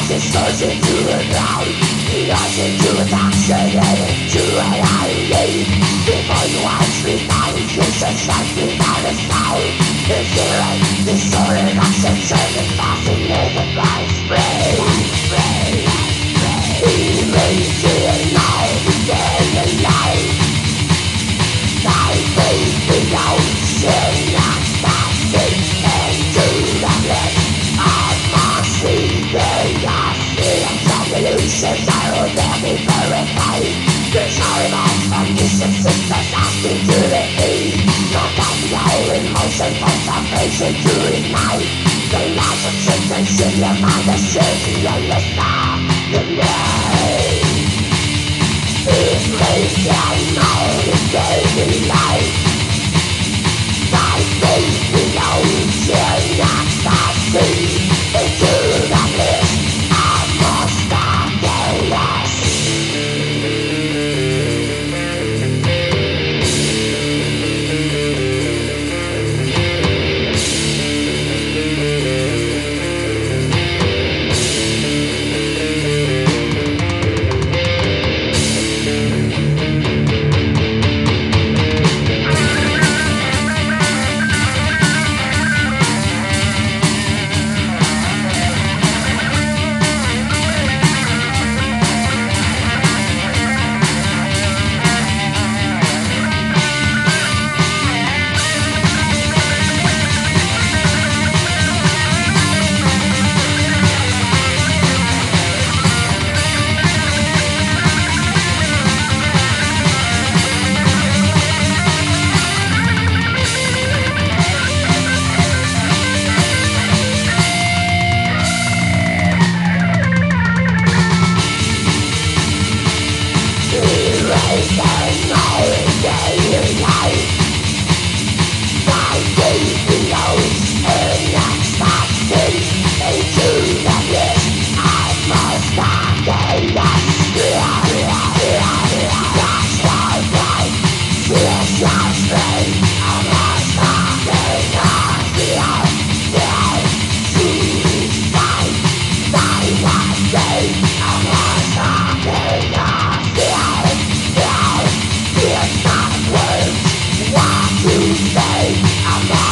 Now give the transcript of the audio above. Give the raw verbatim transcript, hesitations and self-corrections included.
Distortion to the ground, reaction to adoption and into reality. Before you watch me down, you should shut me down a sound. If you're right, distorted oxygen and passing in the blind spray. Imagine now, begin the light. My faith in the ocean, not passing into the bliss of mercy. Illusions I will never be verified. There's no remorse from this existence asking to the heat. Not that the whole emotion for salvation to ignite. The loss of sensation, your mind is shaking and the star, the light. It lays down now the daily light. My faith in the ocean, not passing into the bliss. I'm